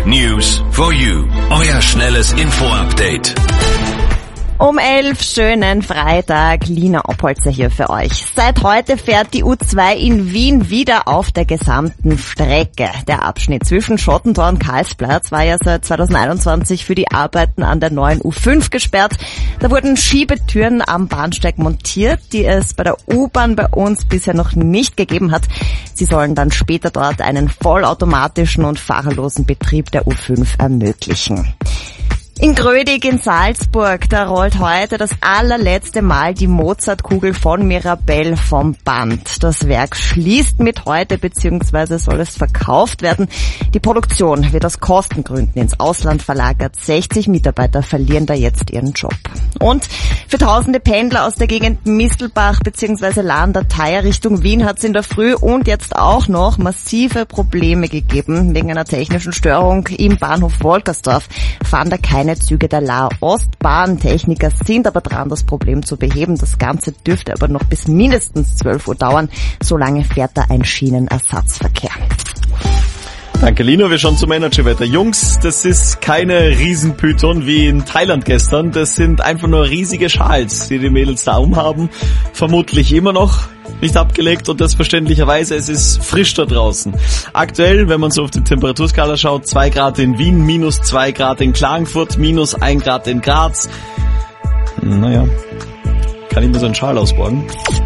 News for you. Euer schnelles Info-Update. Um 11 schönen Freitag, Lina Oppolzer hier für euch. Seit heute fährt die U2 in Wien wieder auf der gesamten Strecke. Der Abschnitt zwischen Schottentor und Karlsplatz war ja seit 2021 für die Arbeiten an der neuen U5 gesperrt. Da wurden Schiebetüren am Bahnsteig montiert, die es bei der U-Bahn bei uns bisher noch nicht gegeben hat. Sie sollen dann später dort einen vollautomatischen und fahrerlosen Betrieb der U5 ermöglichen. In Grödig in Salzburg, da rollt heute das allerletzte Mal die Mozartkugel von Mirabell vom Band. Das Werk schließt mit heute bzw. soll es verkauft werden. Die Produktion wird aus Kostengründen ins Ausland verlagert. 60 Mitarbeiter verlieren da jetzt ihren Job. Und für tausende Pendler aus der Gegend Mistelbach bzw. Lahn-der-Theier Richtung Wien hat es in der Früh und jetzt auch noch massive Probleme gegeben. Wegen einer technischen Störung im Bahnhof Wolkersdorf fahren da keine Züge der La-Ostbahn. Techniker sind aber dran, das Problem zu beheben. Das Ganze dürfte aber noch bis mindestens 12 Uhr dauern. Solange fährt da ein Schienenersatzverkehr. Danke, Lino. Wir schauen zum Energy-Wetter. Jungs, das ist keine Riesenpython wie in Thailand gestern. Das sind einfach nur riesige Schals, die Mädels da umhaben. Vermutlich immer noch nicht abgelegt und das verständlicherweise, es ist frisch da draußen. Aktuell, wenn man so auf die Temperaturskala schaut, 2 Grad in Wien, minus 2 Grad in Klagenfurt, minus 1 Grad in Graz. Naja, kann ich mir so einen Schal ausborgen.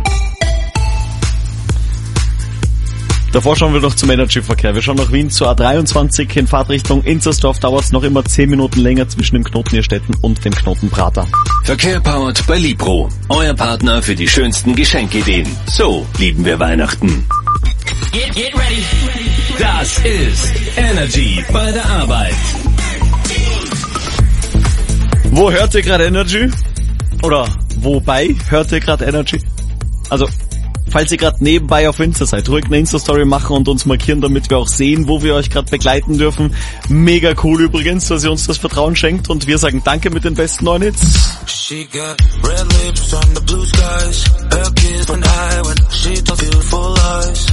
Davor schauen wir noch zum Energy-Verkehr. Wir schauen nach Wien zur A23 in Fahrtrichtung Inzersdorf. Dauert es noch immer 10 Minuten länger zwischen dem Knoten Nierstetten und dem Knoten Prater. Verkehr powered bei Libro. Euer Partner für die schönsten Geschenkideen. So lieben wir Weihnachten. Get ready. Das ist Energy bei der Arbeit. Wo hört ihr gerade Energy? Oder wobei hört ihr gerade Energy? Also, falls ihr gerade nebenbei auf Insta seid, ruhig eine Insta-Story machen und uns markieren, damit wir auch sehen, wo wir euch gerade begleiten dürfen. Mega cool übrigens, dass ihr uns das Vertrauen schenkt und wir sagen Danke mit den besten neuen Hits. She got red lips on the blue skies. Her kiss went high when she told beautiful lies.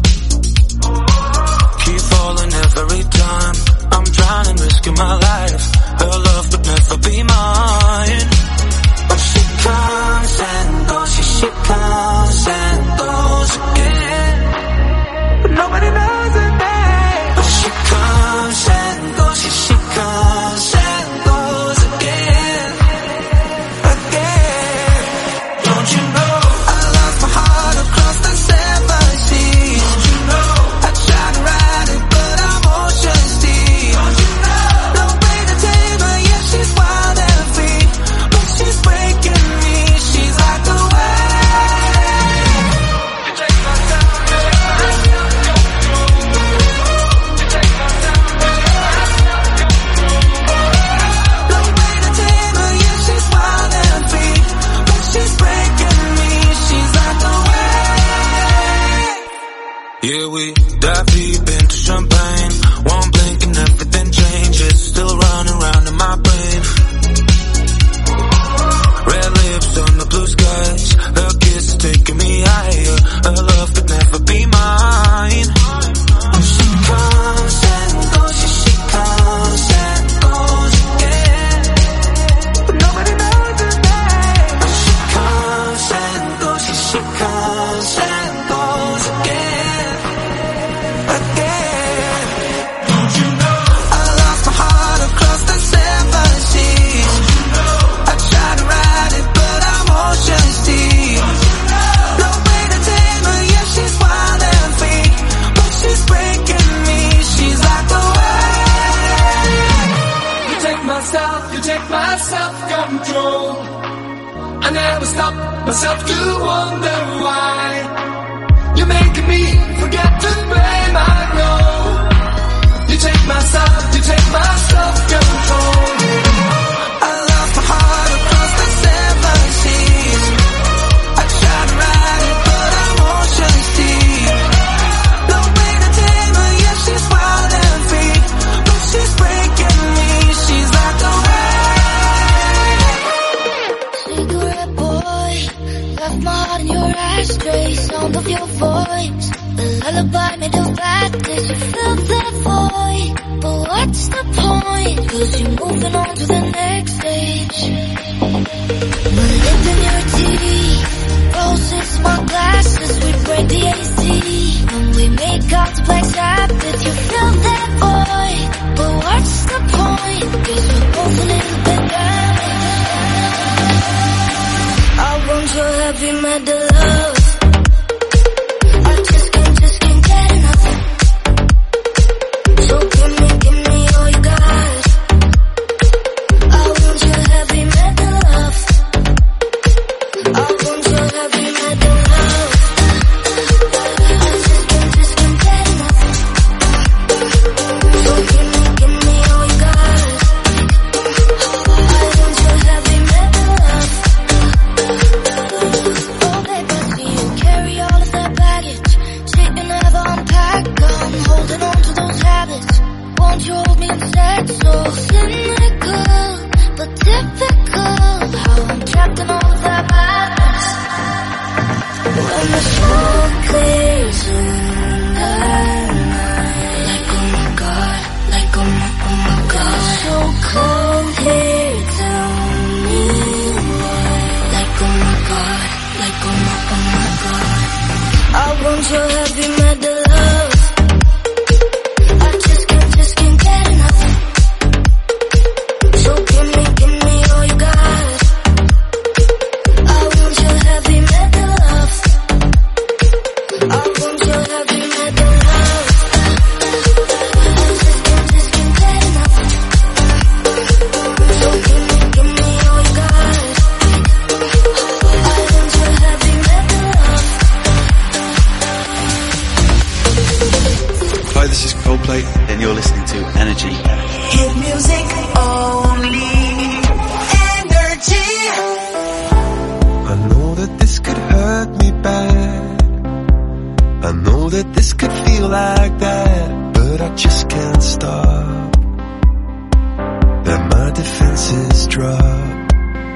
Keep falling every time. I'm drowning, risking my life. Her love would never be mine. But she comes and goes, she comes and goes again. But nobody knows her name. But she comes and goes, she comes and goes again. Again. Don't you know I lost my heart across the 7 seas? Don't you know I tried to ride it but I'm ocean's deep? Don't you know no way to tame her, yeah she's wild and free. But she's breaking me, she's like the yeah, we dive deep into champagne. One blink and everything changes. Still running round in my brain. Red lips on the blue skies. Her kiss is taking me higher. Her love could never be mine. She comes and goes, she comes and goes again. But nobody knows her name. She comes and goes, she comes and goes again. I never stop myself to wonder why you're making me forget to blame. I know you take my self-control. I lost my heart across the 7 seas. I tried to ride it but I'm ocean's deep. No way to tame her, yeah she's wild and free. But she's breaking me, she's like the Cigarette boy, left my heart in your ashtray. Sound of your voice, the lullaby made of blackness. You filled the void, but what cause you're moving on to the next stage. We're lipping your teeth, roses, small glasses, we break the AC. When we make out to Black Sabbath, you fill that void. But what's the point? Cause we're both a little bit damaged. I want your heavy metal love. I just can't get enough. So give me all you got. I want your heavy metal love. I want your heavy metal love. I just can't get enough. So give me all you got. I want your heavy metal love. Oh baby, I see you carry all of that baggage. Shit you never unpack. I'm holding on to those habits. Won't you hold me instead? So cynical, but typical. How I'm trapped in all of that madness. When the smoke clears in the night, like oh my god, like oh my god. So cold here, tell me why. Like oh my god, like oh my god. I want your heavy metal love. I just can't get enough. So give me all you got. I want your heavy metal love. I want your heavy metal love. I just can't get enough. So give me all you got. I want your heavy metal love. Hi, this is Coldplay, and you're listening to Energy. Hit music only. Energy. I know that this could hurt me bad. I know that this could feel like that, but I just can't stop. Let my defenses drop.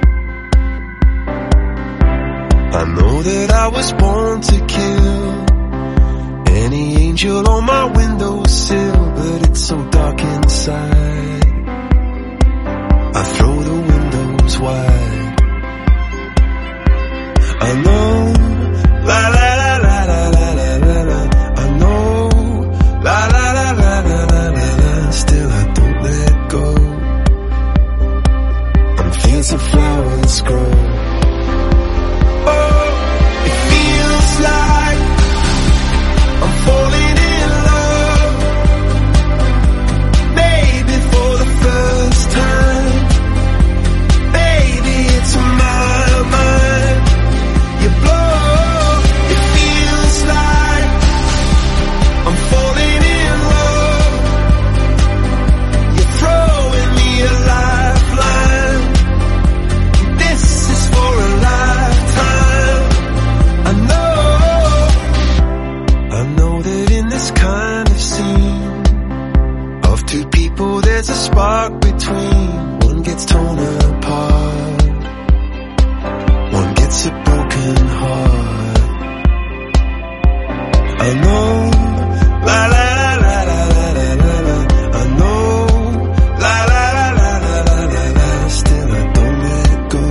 I know that I was born to kill any angel on my windowsill, but it's so dark inside. I throw the windows wide. I know, la la la la la la la la la. I know, la la la la la la la la. Still I don't let go. On fields of flowers grow. Oh, it feels like I'm falling in love. Maybe for the first time. Baby, it's my mind. You blow. It feels like I'm falling in love. You're throwing me a lifeline. This is for a lifetime. I know that in this kind of scene of two people there's a spark between. One gets torn apart, one gets a broken heart. I know, la la la la la la la la. I know, la la la la la la la la. Still I don't let go.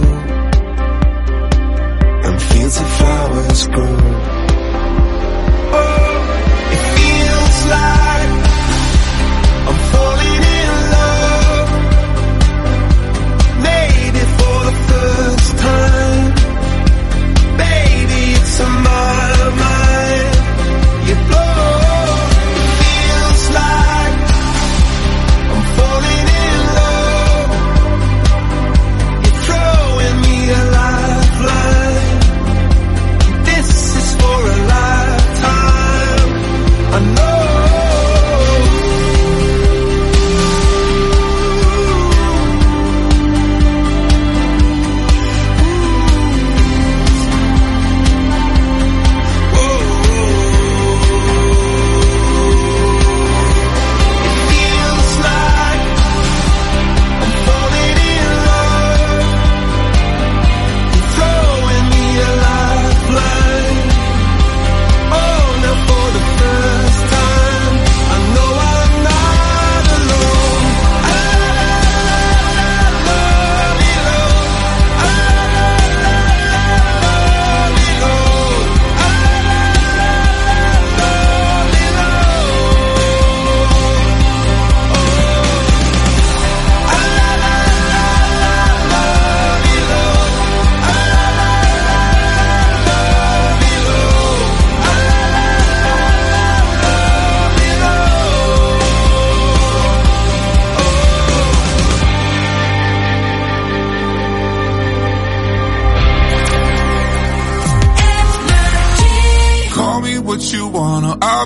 And fields of flowers grow. Oh, it feels like I'm falling in love. Maybe for the first time. Baby, it's on my mind. You blow.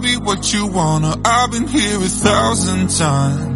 be what you wanna. I've been here 1,000 times.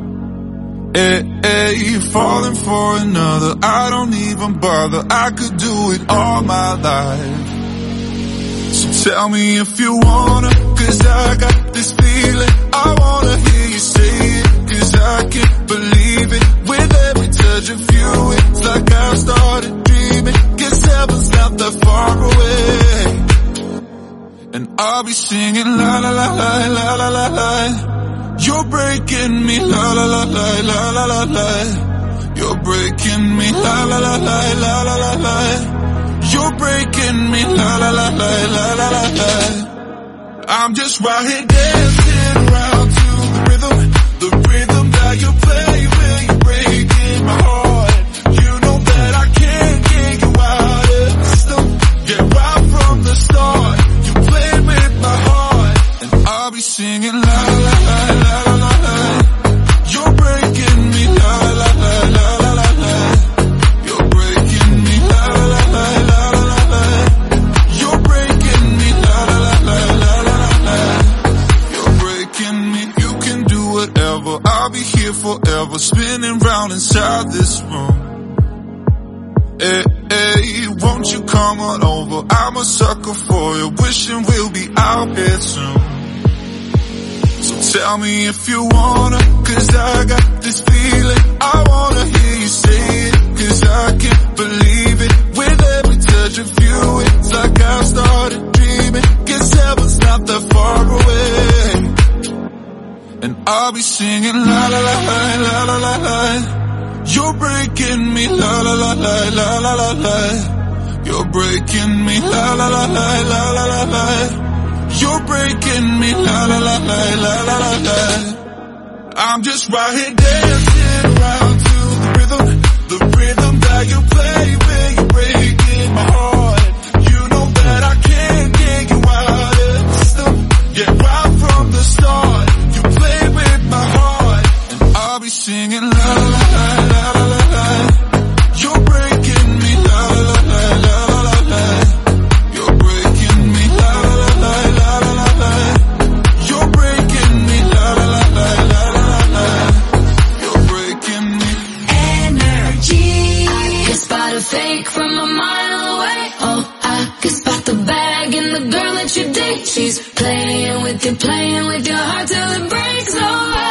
Hey, falling for another, I don't even bother. I could do it all my life. So tell me if you wanna, 'cause I got this feeling. I wanna hear you say it, 'cause I can't believe it. With every touch of you, it's like I've started dreaming. 'Cause heaven's not that far away. And I'll be singing la la la la la la la la. You're breaking me la la la la la la la la. You're breaking me la la la la la la la la. You're breaking me la la la la la la la la. I'm just right here dancing around to the rhythm that you play when you're breaking my heart. You know that I can't get you out of the system. Yeah, right from the start, you played with my heart, and I'll be singing la la la la la la la. You're breaking me la la la la la la la. You're breaking me la la la la la la la. You're breaking me la la la la la la la. You're breaking me. You can do whatever. I'll be here forever, spinning round inside this room. Hey, won't you come on over? I'm a sucker for you, wishing we'll be out here soon. So tell me if you wanna, 'cause I got this feeling. I wanna hear you say it, 'cause I can't believe it. With every touch of you, it's like I've started dreaming. 'Cause heaven's not that far away. And I'll be singing la la la la la la la la. You're breaking me la la la la la la la la. You're breaking me la la la la la la la la. You're breaking me la la la la la la la la. I'm just right here dancing around to the rhythm that you play when you're breaking my heart. You know that I can't get you out of the system. Yeah, right from the start, you play with my heart, and I'll be singing la la la la la la la. You're breaking me la la la la la la la. You're breaking me la la la la la la la. You're breaking me la la la la la la la. You're breaking me. Energy. Can spot a fake from a mile away. Oh, I can spot the bag and the girl that you date. She's playing with your heart till it breaks. Oh,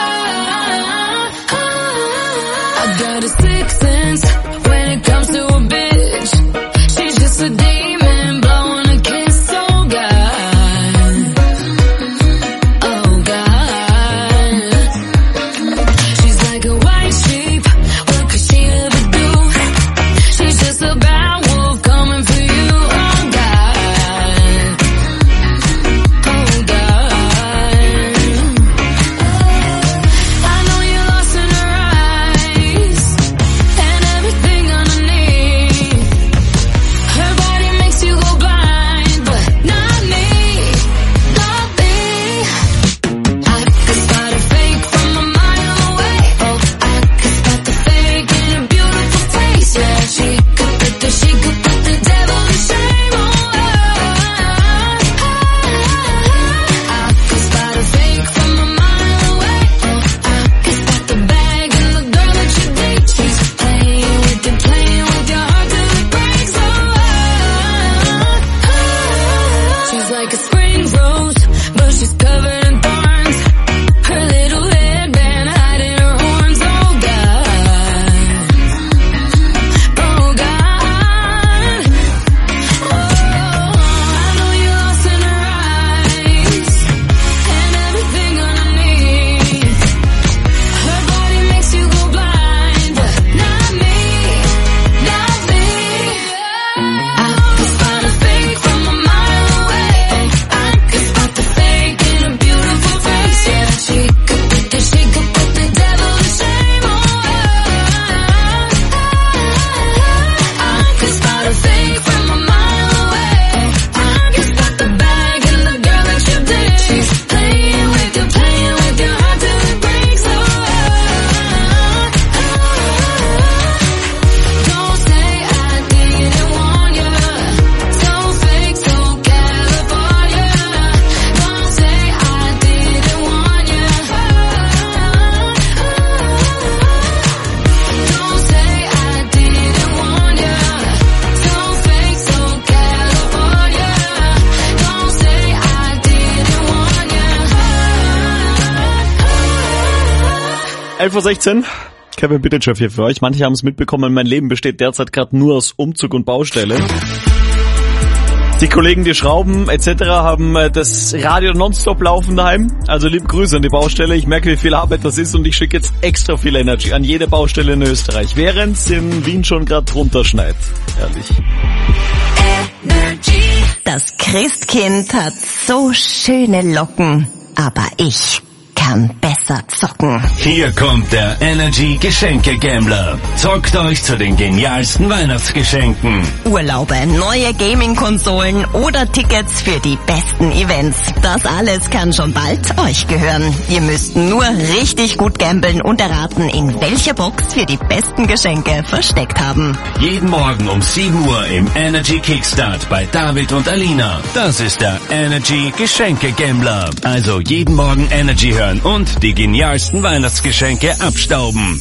I got a sixth sense when it comes to a bitch. She's just a demon blowing a kiss. Oh God, oh God. She's like a white sheep. What could she ever do? She's just a bad wolf coming for you. Oh God, oh God. 11:16 Uhr. Kevin Bitteschef hier für euch. Manche haben es mitbekommen, mein Leben besteht derzeit gerade nur aus Umzug und Baustelle. Die Kollegen, die schrauben etc. haben das Radio nonstop laufen daheim. Also liebe Grüße an die Baustelle. Ich merke, wie viel Arbeit das ist und ich schicke jetzt extra viel Energy an jede Baustelle in Österreich, während es in Wien schon gerade drunter schneit. Ehrlich. Das Christkind hat so schöne Locken, aber ich kann besser zocken. Hier kommt der Energy Geschenke Gambler. Zockt euch zu den genialsten Weihnachtsgeschenken. Urlaube, neue Gaming-Konsolen oder Tickets für die besten Events. Das alles kann schon bald euch gehören. Ihr müsst nur richtig gut gambeln und erraten, in welcher Box wir die besten Geschenke versteckt haben. Jeden Morgen um 7 Uhr im Energy Kickstart bei David und Alina. Das ist der Energy Geschenke Gambler. Also jeden Morgen Energy hören und die genialsten Weihnachtsgeschenke abstauben.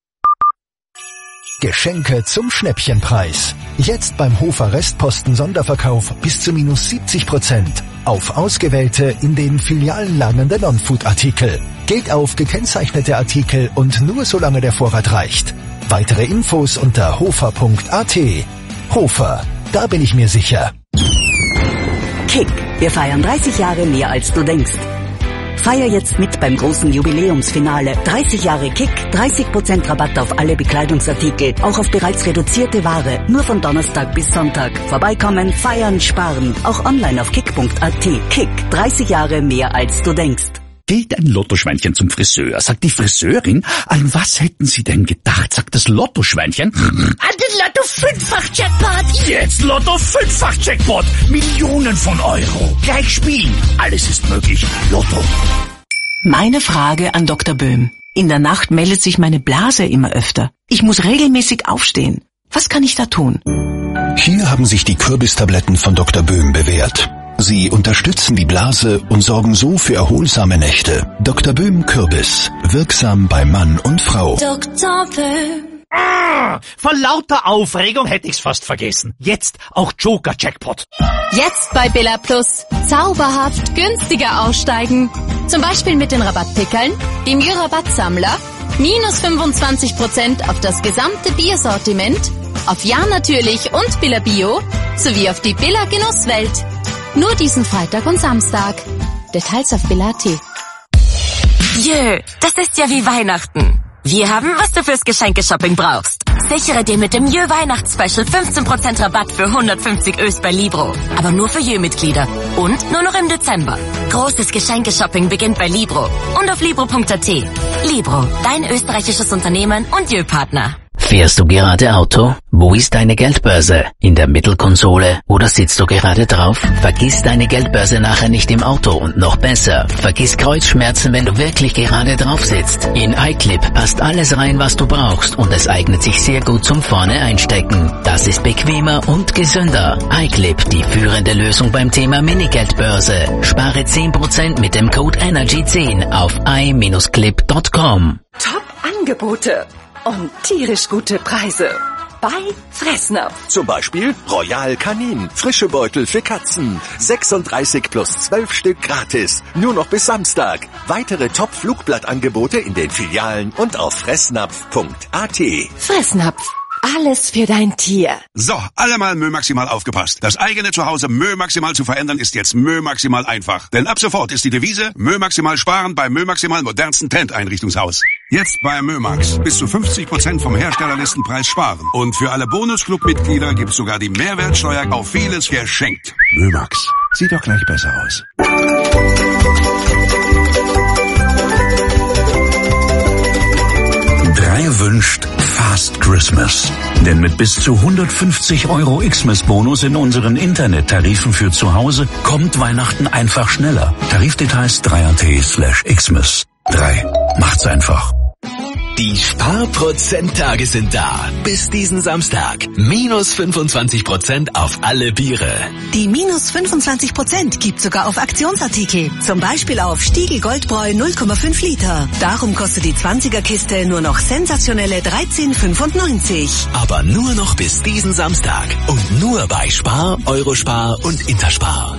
Geschenke zum Schnäppchenpreis. Jetzt beim Hofer Restposten Sonderverkauf bis zu minus 70% auf ausgewählte in den Filialen lagernde Non-Food-Artikel. Gilt auf gekennzeichnete Artikel und nur solange der Vorrat reicht. Weitere Infos unter hofer.at. Hofer, da bin ich mir sicher. Kick, wir feiern 30 Jahre mehr als du denkst. Feier jetzt mit beim großen Jubiläumsfinale. 30 Jahre Kick, 30% Rabatt auf alle Bekleidungsartikel, auch auf bereits reduzierte Ware. Nur von Donnerstag bis Sonntag. Vorbeikommen, feiern, sparen. Auch online auf kick.at. Kick, 30 Jahre mehr als du denkst. Geht ein Lottoschweinchen zum Friseur, sagt die Friseurin, an was hätten Sie denn gedacht, sagt das Lottoschweinchen? An den Lotto-5-fach-Jackpot! Jetzt Lotto-5-fach-Jackpot! Millionen von Euro! Gleich spielen! Alles ist möglich. Lotto. Meine Frage an Dr. Böhm. In der Nacht meldet sich meine Blase immer öfter. Ich muss regelmäßig aufstehen. Was kann ich da tun? Hier haben sich die Kürbistabletten von Dr. Böhm bewährt. Sie unterstützen die Blase und sorgen so für erholsame Nächte. Dr. Böhm Kürbis. Wirksam bei Mann und Frau. Dr. Böhm. Vor lauter Aufregung hätte ich's fast vergessen. Jetzt auch Joker-Jackpot. Jetzt bei Billa Plus. Zauberhaft günstiger aussteigen. Zum Beispiel mit den Rabattpickeln, dem Jü-Rabatt-Sammler, minus 25% auf das gesamte Biersortiment, auf Ja natürlich und Billa Bio, sowie auf die Billa Genusswelt. Nur diesen Freitag und Samstag. Details auf Billa.at. Jö, das ist ja wie Weihnachten. Wir haben, was du fürs Geschenkeshopping brauchst. Sichere dir mit dem Jö Weihnachtsspecial 15% Rabatt für 150 Ös bei Libro. Aber nur für Jö-Mitglieder. Und nur noch im Dezember. Großes Geschenkeshopping beginnt bei Libro und auf libro.at. Libro, dein österreichisches Unternehmen und Jö-Partner. Fährst du gerade Auto? Wo ist deine Geldbörse? In der Mittelkonsole oder sitzt du gerade drauf? Vergiss deine Geldbörse nachher nicht im Auto und noch besser, vergiss Kreuzschmerzen, wenn du wirklich gerade drauf sitzt. In iClip passt alles rein, was du brauchst und es eignet sich sehr gut zum vorne einstecken. Das ist bequemer und gesünder. iClip, die führende Lösung beim Thema Mini-Geldbörse. Spare 10% mit dem Code ENERGY10 auf i-clip.com. Top-Angebote und tierisch gute Preise bei Fressnapf. Zum Beispiel Royal Kanin, frische Beutel für Katzen. 36 plus 12 Stück gratis. Nur noch bis Samstag. Weitere Top-Flugblattangebote in den Filialen und auf fressnapf.at. Fressnapf. Alles für dein Tier. So, alle mal Mö Maximal aufgepasst. Das eigene Zuhause Mö Maximal zu verändern ist jetzt Mö Maximal einfach. Denn ab sofort ist die Devise Mö Maximal sparen beim Mö Maximal modernsten Tent-Einrichtungshaus. Jetzt bei Mömax. Bis zu 50% vom Herstellerlistenpreis sparen. Und für alle Bonus-Club-Mitglieder gibt's sogar die Mehrwertsteuer auf vieles geschenkt. Mömax. Sieht doch gleich besser aus. Drei wünscht Fast Christmas. Denn mit bis zu 150 € Xmas-Bonus in unseren Internettarifen für zu Hause kommt Weihnachten einfach schneller. Tarifdetails 3.at/Xmas. 3. Macht's einfach. Die Sparprozenttage sind da. Bis diesen Samstag. Minus 25% auf alle Biere. Die minus 25% gibt sogar auf Aktionsartikel. Zum Beispiel auf Stiegl Goldbräu 0,5 Liter. Darum kostet die 20er-Kiste nur noch sensationelle 13,95. Aber nur noch bis diesen Samstag. Und nur bei Spar, Eurospar und Interspar.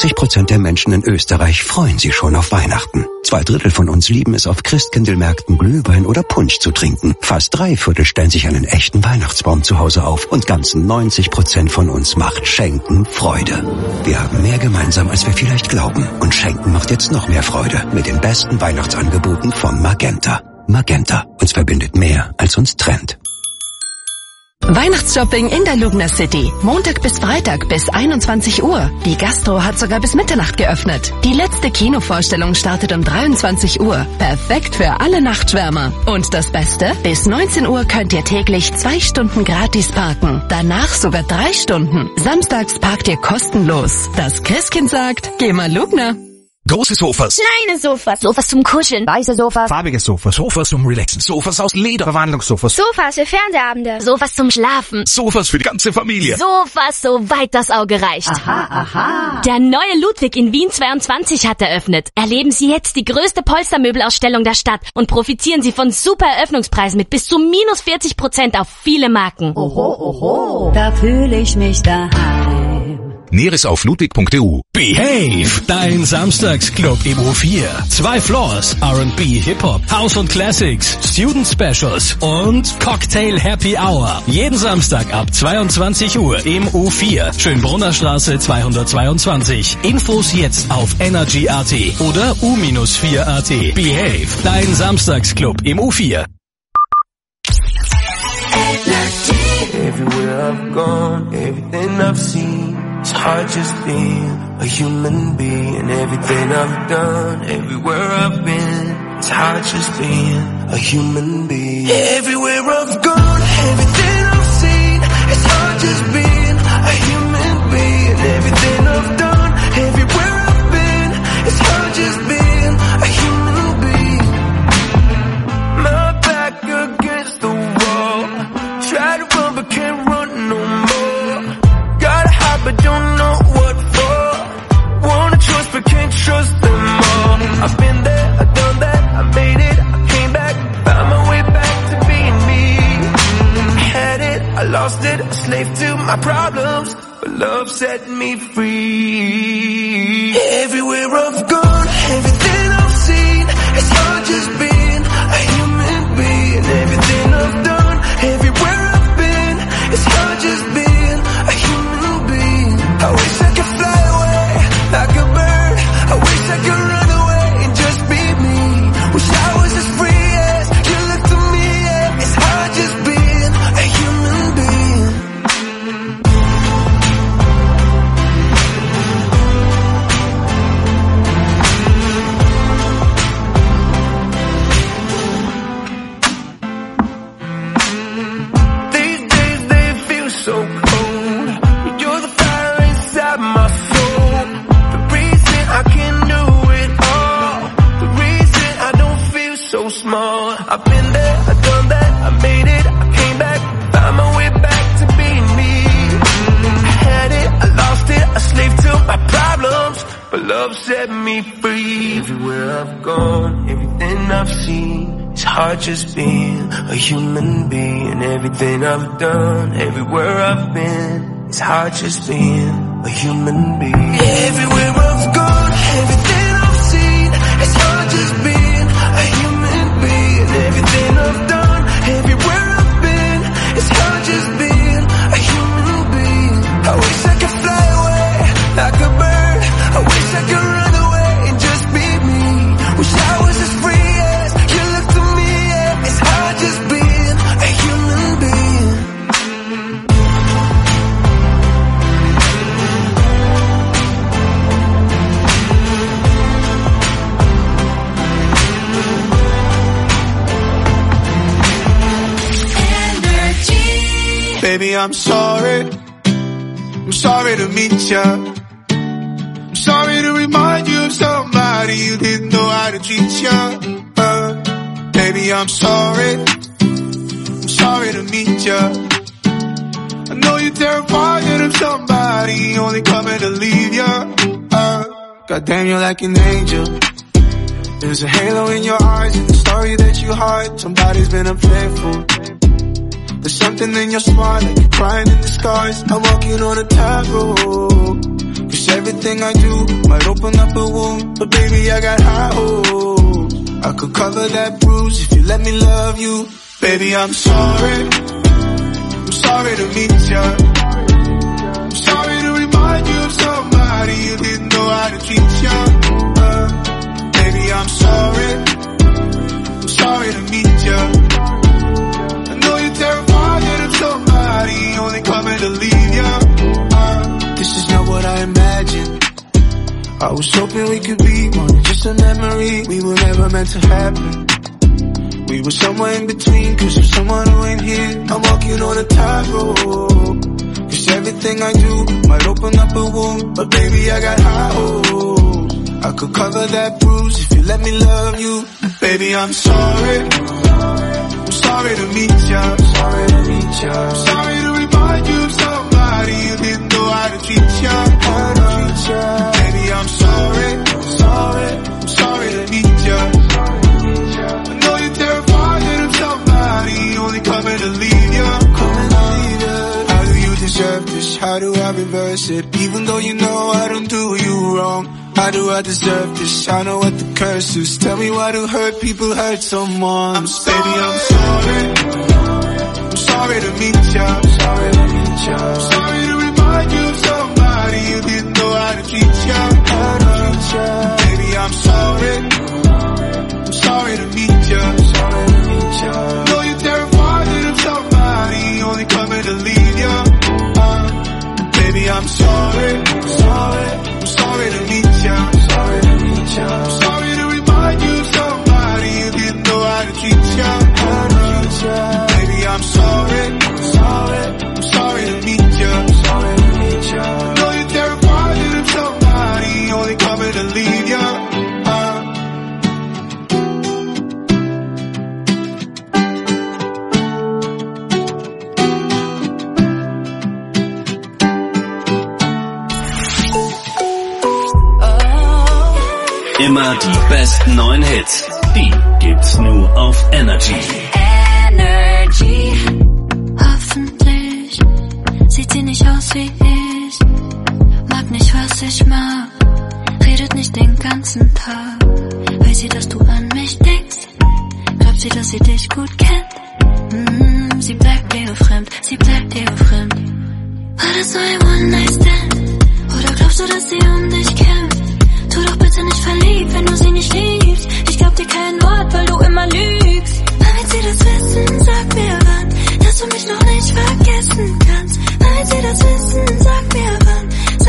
80% der Menschen in Österreich freuen sich schon auf Weihnachten. 2/3 von uns lieben es, auf Christkindlmärkten Glühwein oder Punsch zu trinken. Fast 3/4 stellen sich einen echten Weihnachtsbaum zu Hause auf. Und ganzen 90% von uns macht Schenken Freude. Wir haben mehr gemeinsam, als wir vielleicht glauben. Und Schenken macht jetzt noch mehr Freude mit den besten Weihnachtsangeboten von Magenta. Magenta. Uns verbindet mehr, als uns trennt. Weihnachtsshopping in der Lugner City. Montag bis Freitag bis 21 Uhr. Die Gastro hat sogar bis Mitternacht geöffnet. Die letzte Kinovorstellung startet um 23 Uhr. Perfekt für alle Nachtschwärmer. Und das Beste? Bis 19 Uhr könnt ihr täglich 2 Stunden gratis parken. Danach sogar 3 Stunden. Samstags parkt ihr kostenlos. Das Christkind sagt, geh mal Lugner. Große Sofas. Kleine Sofas. Sofas zum Kuscheln. Weiße Sofas. Farbige Sofas. Sofas zum Relaxen. Sofas aus Leder. Verwandlungssofas. Sofas für Fernsehabende. Sofas zum Schlafen. Sofas für die ganze Familie. Sofas, soweit das Auge reicht. Aha, aha. Der neue Ludwig in Wien 22 hat eröffnet. Erleben Sie jetzt die größte Polstermöbelausstellung der Stadt und profitieren Sie von super Eröffnungspreisen mit bis zu minus 40% auf viele Marken. Oho, oho. Da fühle ich mich daheim. Näheres auf ludwig.eu. Behave, dein Samstagsclub im U4. 2 Floors, R&B, Hip-Hop, House und Classics, Student Specials und Cocktail Happy Hour. Jeden Samstag ab 22 Uhr im U4, Schönbrunner Straße 222. Infos jetzt auf Energy.at oder U-4.at. Behave, dein Samstagsclub im U4. Everywhere I've gone, everything I've seen, it's hard just being a human being. Everything I've done, everywhere I've been, it's hard just being a human being. Everywhere I've gone, everything I've seen, it's hard just being a human being. Everything I've done, everywhere I've been, it's hard just being a human being. My back against the wall, try to run but can't run no more. Gotta hide but don't know what for. Wanna trust but can't trust them all. I've been there, I've done that, I made it, I came back, found my way back to being me. I had it, I lost it, a slave to my problems, but love set me free. Everywhere I've gone, everything I've seen, it's hard just being a human being. Everything I've done, everywhere I've been, it's hard just being a human being. I wish I could fly away like a bird. I wish I could run away and just be me. Wish I was as free as you look to me. Yeah. It's hard just being a human being. These days they feel so cold. You're the fire inside my soul. The reason I can do it all. The reason I don't feel so small. I've been there, I've done that, I made it, I came back, found my way back to being me. I had it, I lost it, a slave to my problems, but love set me free. Everywhere I've gone, everything I've seen, it's hard just being a human being. Everything I've done, everywhere I've been, it's hard just being a human being. Everywhere I've gone, everything I've seen, it's hard just being a human being. Everything I've done, everywhere I've been, it's hard just being a human being. I wish I could fly away like a bird. I wish I could run away and just be me. Wish I was as free as you look to me. Yeah. It's hard just being a human being. Baby, I'm sorry. I'm sorry to meet ya. I'm sorry to remind you of somebody you didn't know how to treat ya. Baby, I'm sorry. I'm sorry to meet ya. I know you're terrified of somebody only coming to leave ya. Goddamn, you're like an angel. There's a halo in your eyes and the story that you hide. Somebody's been unfaithful. There's something in your smile, like you're crying in the skies. I'm walking on a tightrope. You everything I do might open up a wound, but baby I got high hopes. I could cover that bruise if you let me love you. Baby I'm sorry to meet ya. I'm sorry to remind you of somebody you didn't know how to treat ya. Baby I'm sorry to meet ya. I know you're terrified of somebody only coming to leave ya. This is not what I imagined. I was hoping we could be more than just a memory. We were never meant to happen. We were somewhere in between, cause you're someone who ain't here. I'm walking on a tightrope, cause everything I do might open up a wound, but baby I got high hopes. I could cover that bruise if you let me love you. Baby I'm sorry to meet ya. I'm sorry to remind you of somebody you didn't know how to treat ya. Baby I'm sorry to meet ya. I know you're terrified of somebody only coming to leave ya. How do you deserve this? How do I reverse it? Even though you know I don't do you wrong, how do I deserve this? I know what the curse is. Tell me why do hurt people hurt someone? Baby I'm sorry to meet ya. I'm sorry to remind you of somebody you didn't know how to treat ya. Baby I'm sorry to meet ya. I know you're terrified of somebody only coming to leave ya. Baby I'm sorry to meet ya. I'm sorry to remind you of somebody you didn't know how to treat ya. Baby I'm sorry to meet ya. I know you're terrified of somebody only coming to leave ya. Immer die besten neuen Hits, die gibt's nur auf Energy. Energy. Hoffentlich sieht sie nicht aus wie ich, mag nicht was ich mag, redet nicht den ganzen Tag. Weiß sie, dass du an mich denkst? Glaubt sie, dass sie dich gut kennt? Sie bleibt dir fremd, War das so ein One-Night-Stand? Oder glaubst du, dass sie um dich kämpft? Tu doch bitte nicht verliebt, wenn du sie nicht liebst. Ich glaub dir kein Wort, weil du immer lügst. Wann wird sie das wissen? Sag mir wann, dass du mich noch nicht vergessen kannst. Wann wird sie das wissen? Sag mir wann.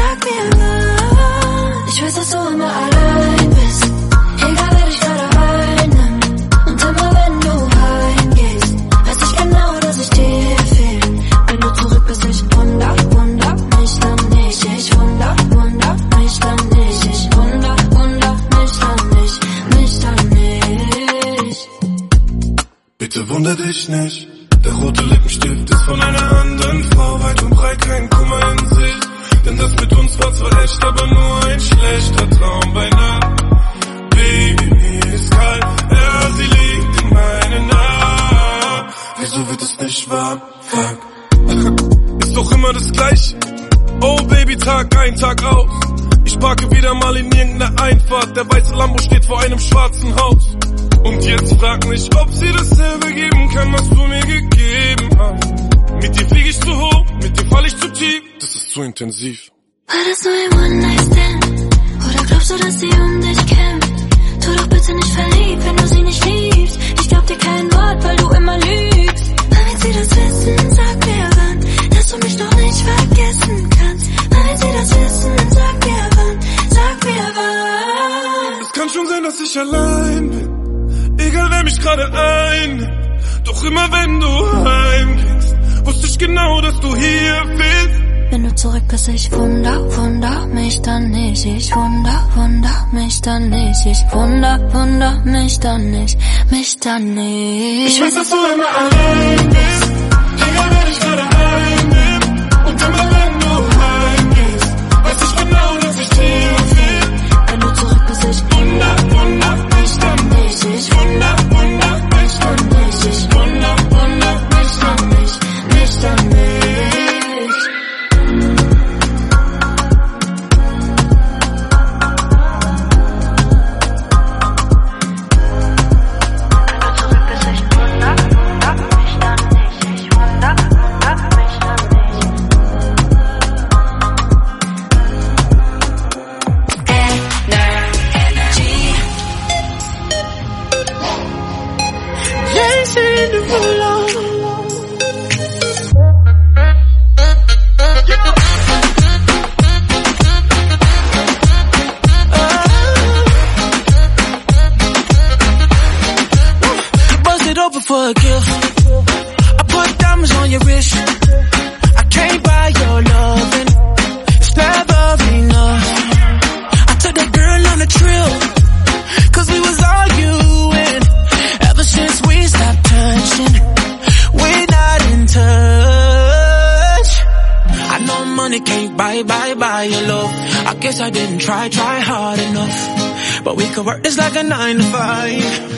Ich weiß, dass du immer allein bist, egal wer dich gerade einnimmt. Und immer wenn du heimgehst, weiß ich genau, dass ich dir fehl. Wenn du zurück bist, ich wunder mich dann nicht. Ich wunder mich dann nicht. Ich wunder mich dann nicht. Bitte wunder dich nicht. Der rote Lippenstift ist von einer anderen Frau. Weit und breit kein Kummer in sich. Denn das mit uns war zwar echt, aber nur ein schlechter Traum bei Nacht. Baby, mir ist kalt, ja, sie liegt in meinen Armen. Wieso wird es nicht warm? Fuck. Ist doch immer das Gleiche. Oh Baby, Tag ein, Tag aus. Ich parke wieder mal in irgendeiner Einfahrt. Der weiße Lambo steht vor einem schwarzen Haus. Und jetzt frag mich, ob sie dasselbe geben kann, was du mir gegeben hast. Mit dir flieg ich zu hoch, mit dir fall ich zu tief. Das ist zu intensiv. War das nur ein One-Night-Stand? Oder glaubst du, dass sie um dich kämpft? Tu doch bitte nicht verliebt, wenn du sie nicht liebst. Ich glaub dir kein Wort, weil du immer lügst. Wann wird sie das wissen? Sag mir wann, dass du mich noch nicht vergessen kannst. Wann wird sie das wissen? Sag mir wann. Es kann schon sein, dass ich allein bin, egal wer mich gerade einnimmt. Doch immer wenn du heimgehst, wusste ich genau, dass du hier bist. Wenn du zurück bist, ich wunder mich dann nicht. Ich wunder mich dann nicht. Ich wunder mich dann nicht. Ich weiß, dass du immer allein bist, egal wer dich gerade einnimmt. Und immer wenn du heimgehst, weiß ich genau, dass ich dir will. Wenn du zurück bist, ich wunder mich dann nicht. Ich wunder mich dann nicht. Ich wunder mich dann nicht. guess I didn't try hard enough. But we could work this like a 9 to 5.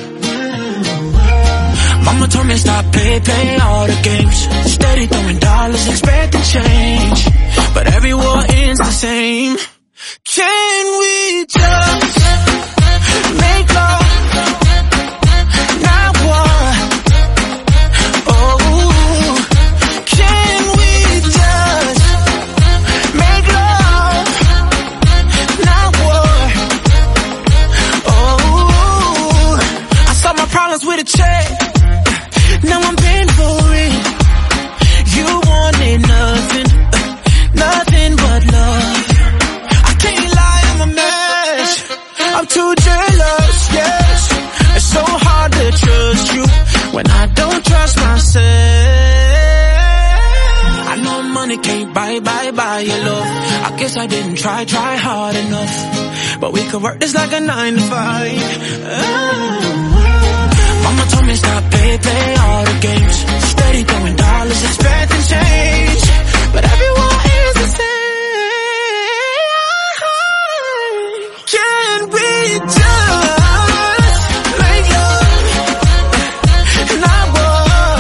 Mama told me stop play all the games. Steady throwing dollars, expecting change. But every war ends the same. Can we just make love? Not war. Oh, can we just make love? Not war. Oh, I solved my problems with a check. Now I'm paying for it. You wanted nothing but love. I can't lie, I'm a mess. I'm too jealous, yes. It's so hard to trust you when I don't trust myself. I know money can't buy your love. I guess I didn't try hard enough. But we could work this like a 9 to 5. Mama told me stop play all the games. Steady throwing dollars, expecting change. But everyone is the same. Can we just make love? Not war.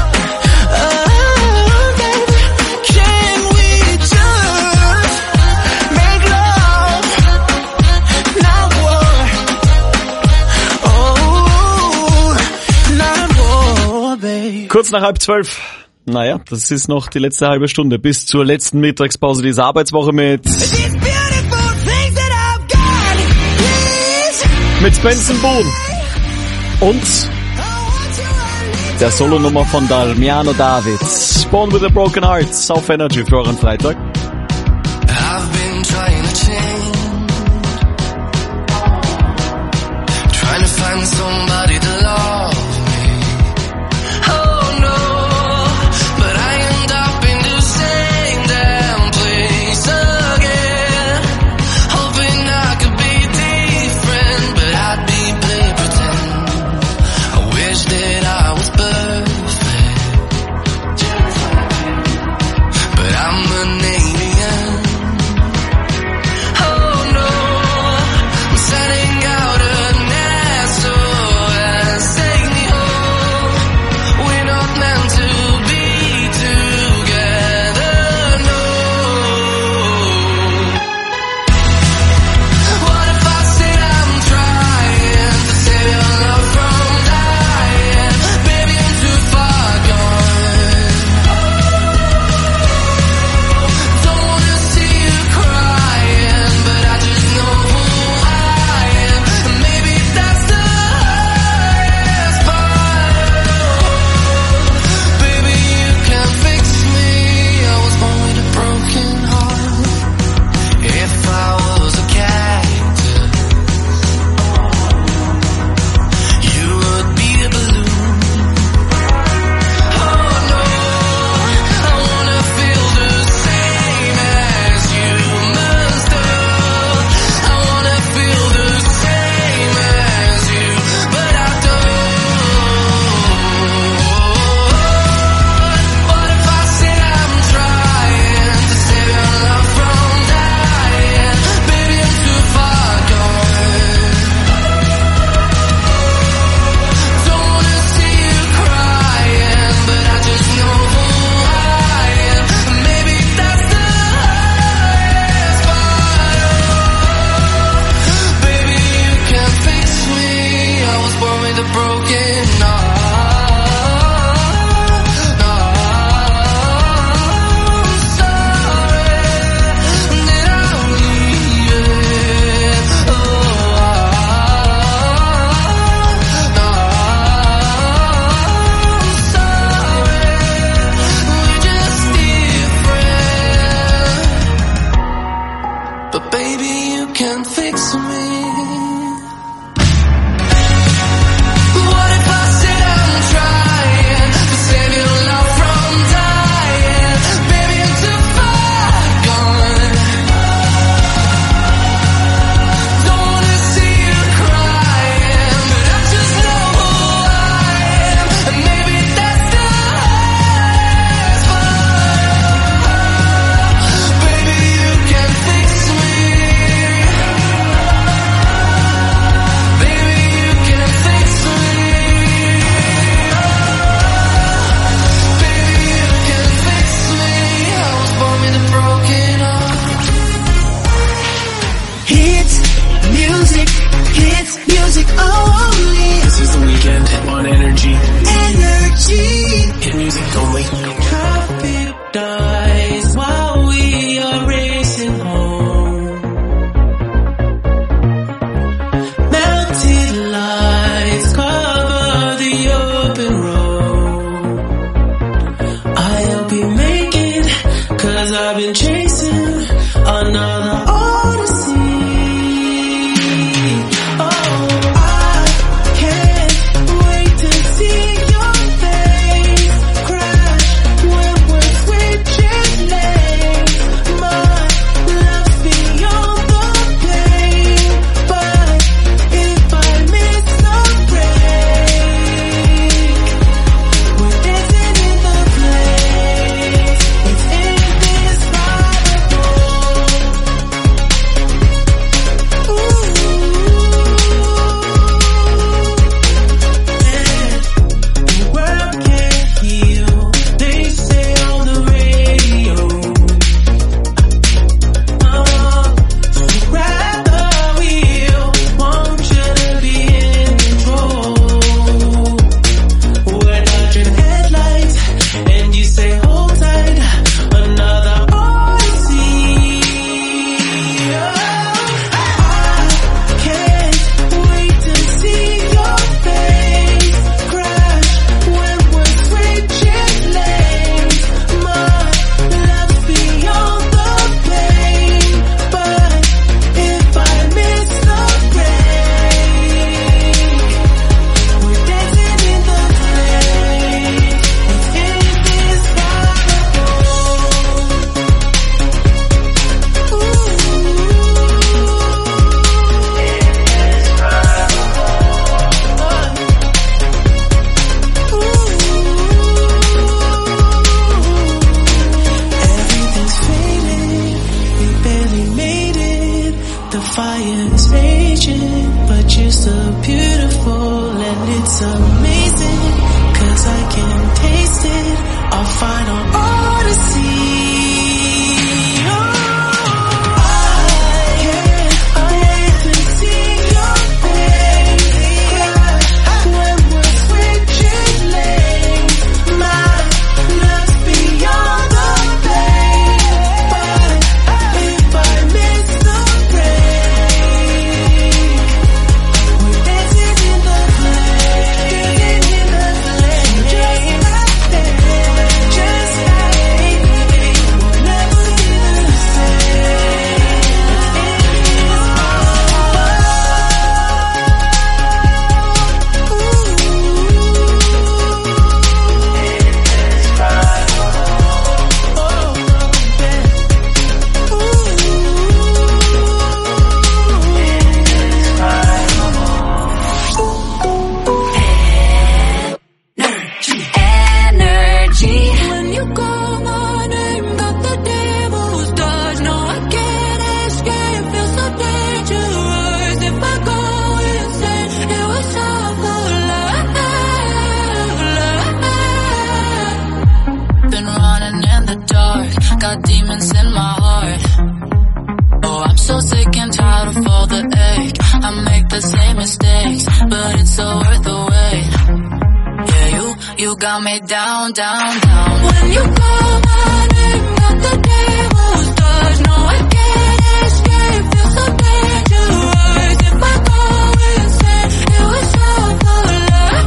Baby, can we just make love? Not war. Kurz nach 11:30. Naja, das ist noch die letzte halbe Stunde bis zur letzten Mittagspause dieser Arbeitswoche mit Spencer Boone und der Solonummer von Damiano Davids. Born with a Broken Heart auf Energy für euren Freitag. I've been trying to change, trying to find somebody to love. is raging, but you're so beautiful and it's amazing, 'cause I can taste it, our final odyssey. You got me down, down, down. When you call my name, got the devil's touch. No, I can't escape. Feel so dangerous. If I go insane, it was all for love.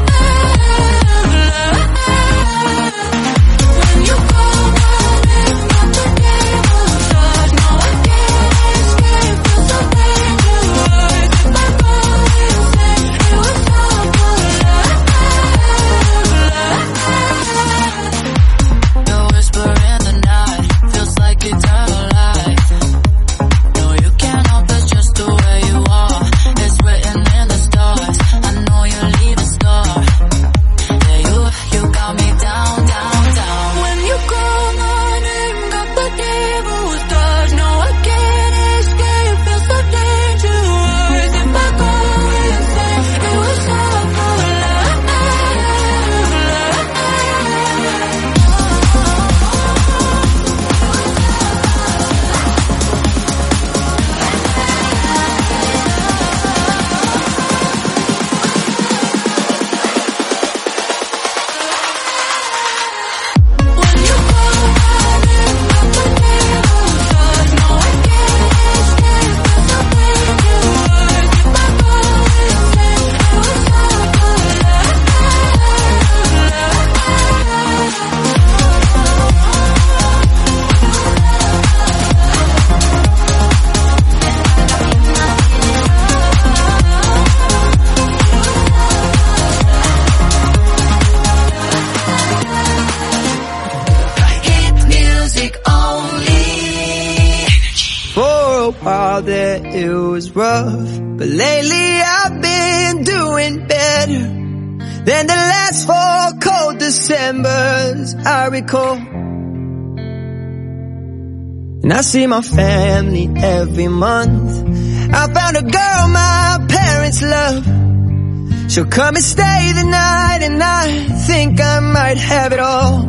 When you call my name, got the devil's touch. No, I can't escape. Feel so dangerous. If I go insane, it was all for love. The whisper in the night feels like eternal life. No, you can't help, that's just the way you are. It's written in the stars. I know you leave a scar. Yeah, you got me down, down, down. When you call my name, got the devil's touch. No, I can't escape, feel so dangerous. If I go insane, it was all for love. For a while there it was rough, but lately I've been doing better than the last 4 cold Decembers I recall. And I see my family every month. I found a girl my parents love. She'll come and stay the night, and I think I might have it all.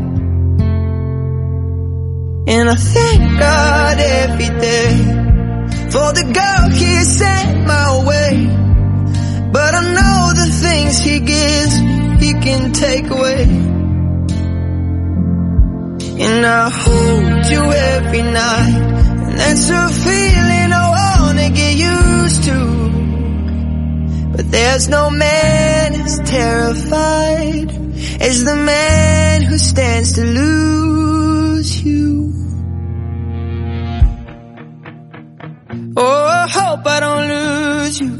And I thank God every day for the girl He sent my way. But I know the things He gives, He can take away. And I hold you every night, and that's a feeling I wanna get used to. But there's no man as terrified as the man who stands to lose you. Oh, I hope I don't lose you.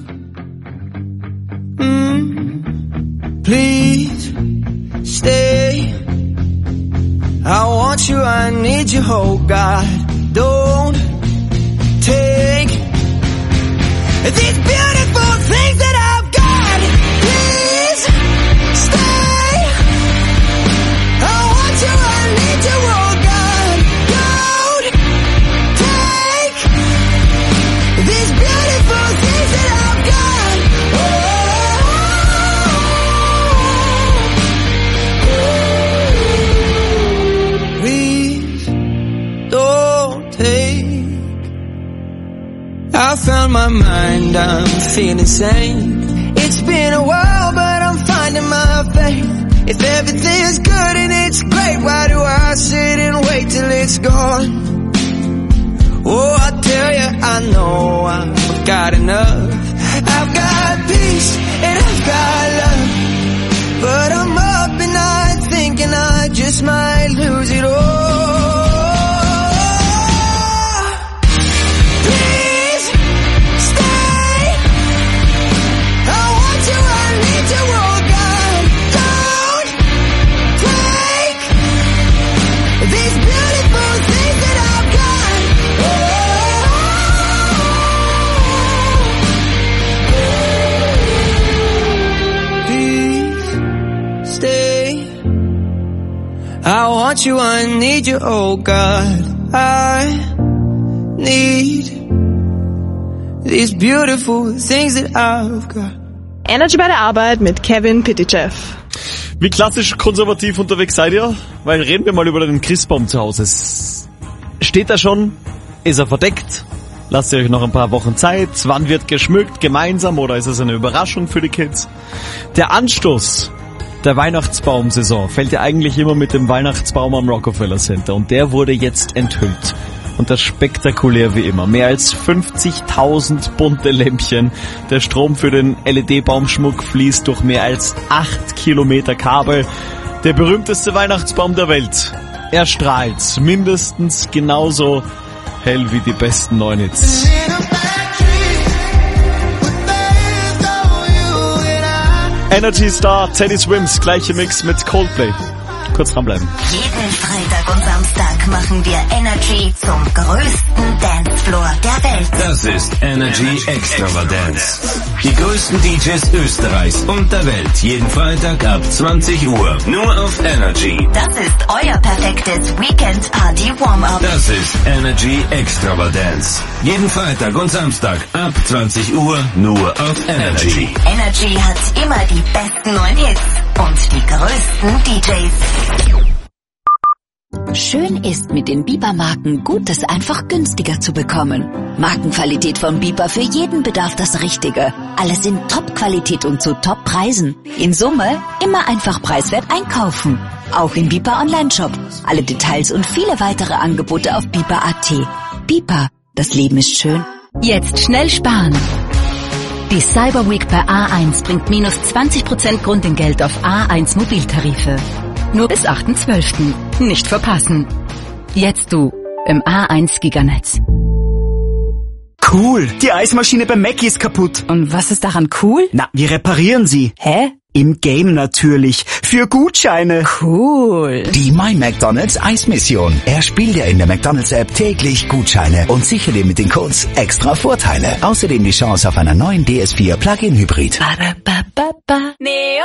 Please stay. I want you, I need you, oh God. Don't take these beautiful things that I've got. Please stay. I want you, I need you, oh God. Don't take these beautiful things that mind, I'm feeling sane. It's been a while, but I'm finding my faith. If everything's good and it's great, why do I sit and wait till it's gone? Oh, I tell you, I know I've got enough. I've got peace and I've got love, but I'm up at night thinking I just might lose it all. Please stay. I want you, I need you, oh God. Don't take these beautiful things that I've got. Please stay. I want you, I need you, oh God. I need these beautiful things that I've got. Energy bei der Arbeit mit Kevin Pitychev. Wie klassisch konservativ unterwegs seid ihr? Weil reden wir mal über den Christbaum zu Hause. Steht er schon? Ist er verdeckt? Lasst ihr euch noch ein paar Wochen Zeit? Wann wird geschmückt? Gemeinsam oder ist es eine Überraschung für die Kids? Der Anstoß der Weihnachtsbaumsaison fällt ja eigentlich immer mit dem Weihnachtsbaum am Rockefeller Center und der wurde jetzt enthüllt. Und das spektakulär wie immer. Mehr als 50.000 bunte Lämpchen. Der Strom für den LED-Baumschmuck fließt durch mehr als 8 Kilometer Kabel. Der berühmteste Weihnachtsbaum der Welt. Er strahlt mindestens genauso hell wie die besten neuen Hits. Energy Star, Teddy Swims, gleiche Mix mit Coldplay. Kurz dranbleiben. Jeden Freitag und Samstag machen wir Energy zum größten Dancefloor der Welt. Das ist Energy Extravagance. Die größten DJs Österreichs und der Welt. Jeden Freitag ab 20 Uhr. Nur auf Energy. Das ist euer perfektes Weekend-Party-Warm-Up. Das ist Energy Extravagance. Jeden Freitag und Samstag ab 20 Uhr. Nur auf Energy. Energy hat immer die besten neuen Hits und die größten DJs. Schön ist, mit den Biber-Marken Gutes einfach günstiger zu bekommen. Markenqualität von Biber, für jeden Bedarf das Richtige. Alles in Top-Qualität und zu Top-Preisen. In Summe immer einfach preiswert einkaufen. Auch im Biber Online-Shop. Alle Details und viele weitere Angebote auf biber.at. Biber, das Leben ist schön. Jetzt schnell sparen. Die Cyber Week bei A1 bringt minus 20% Grundentgelt auf A1 Mobiltarife. Nur bis 8.12. Nicht verpassen. Jetzt du im A1 Giganetz. Cool, die Eismaschine bei Mackie ist kaputt. Und was ist daran cool? Na, wir reparieren sie. Hä? Im Game natürlich. Für Gutscheine. Cool. Die My McDonald's Eismission. Erspiel dir in der McDonald's App täglich Gutscheine und sichere dir mit den Codes extra Vorteile. Außerdem die Chance auf einen neuen DS4 Plug-in Hybrid. Neo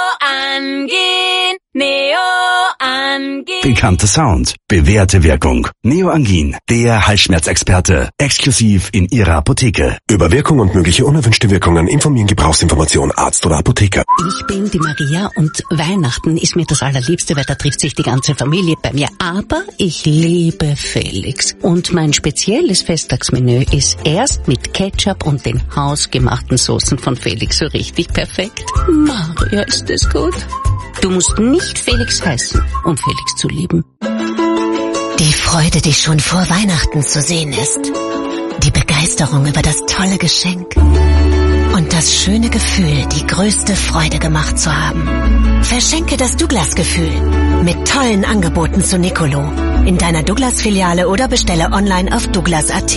angehen. Neo angehen. Bekannter Sound, bewährte Wirkung. Neoangin, der Halsschmerzexperte. Exklusiv in Ihrer Apotheke. Über Wirkung und mögliche unerwünschte Wirkungen informieren Gebrauchsinformation Arzt oder Apotheker. Ich bin die Maria und Weihnachten ist mir das Allerliebste, weil da trifft sich die ganze Familie bei mir. Aber ich liebe Felix. Und mein spezielles Festtagsmenü ist erst mit Ketchup und den hausgemachten Soßen von Felix so richtig perfekt. Maria, ist das gut? Du musst nicht Felix heißen, um Felix zu lieben. Die Freude, die schon vor Weihnachten zu sehen ist. Die Begeisterung über das tolle Geschenk. Und das schöne Gefühl, die größte Freude gemacht zu haben. Verschenke das Douglas-Gefühl mit tollen Angeboten zu Nicolo. In deiner Douglas-Filiale oder bestelle online auf douglas.at.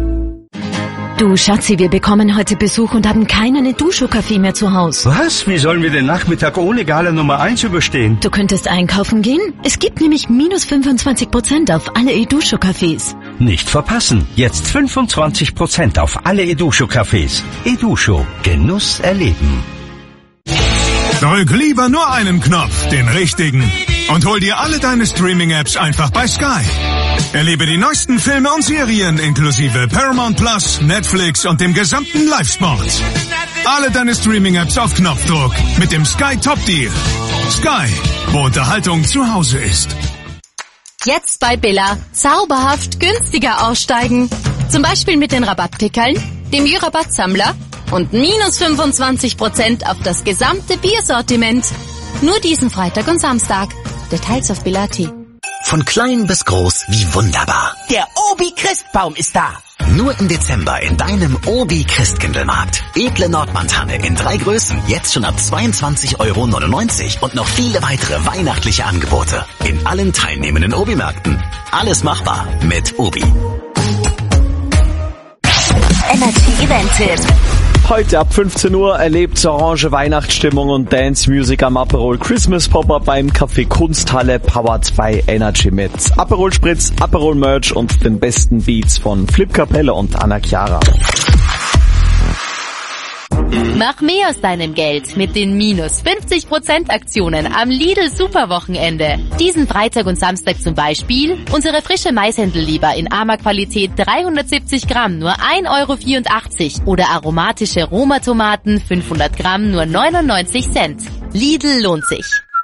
Du, Schatzi, wir bekommen heute Besuch und haben keinen Edusho-Kaffee mehr zu Hause. Was? Wie sollen wir den Nachmittag ohne Gala Nummer 1 überstehen? Du könntest einkaufen gehen? Es gibt nämlich minus 25% auf alle Edusho-Cafés. Nicht verpassen. Jetzt 25% auf alle Edusho-Cafés. Edusho. Genuss erleben. Drück lieber nur einen Knopf, den richtigen. Und hol dir alle deine Streaming-Apps einfach bei Sky. Erlebe die neuesten Filme und Serien inklusive Paramount Plus, Netflix und dem gesamten Live-Sport. Alle deine Streaming-Apps auf Knopfdruck mit dem Sky Top Deal. Sky, wo Unterhaltung zu Hause ist. Jetzt bei Billa. Zauberhaft günstiger aussteigen. Zum Beispiel mit den Rabattpickeln. dem Jura-Bad-Sammler und minus 25% auf das gesamte Biersortiment. Nur diesen Freitag und Samstag. Details auf Bill.at. Von klein bis groß, wie wunderbar. Der Obi-Christbaum ist da. Nur im Dezember in deinem Obi-Christkindlmarkt. Edle Nordmantanne in 3 Größen, jetzt schon ab 22,99 € und noch viele weitere weihnachtliche Angebote. In allen teilnehmenden Obi-Märkten. Alles machbar mit Obi. Energy Event-Tipp. Heute ab 15 Uhr erlebt orange Weihnachtsstimmung und Dance Music am Aperol Christmas Popper beim Café Kunsthalle, powered by Energy mit Aperol Spritz, Aperol Merch und den besten Beats von Flip Capella und Anna Chiara. Mach mehr aus deinem Geld mit den minus 50% Aktionen am Lidl Superwochenende. Diesen Freitag und Samstag zum Beispiel unsere frische Maishändelleber in Ama-Qualität 370 Gramm nur 1,84 € oder aromatische Roma-Tomaten 500 Gramm nur 99 Cent. Lidl lohnt sich.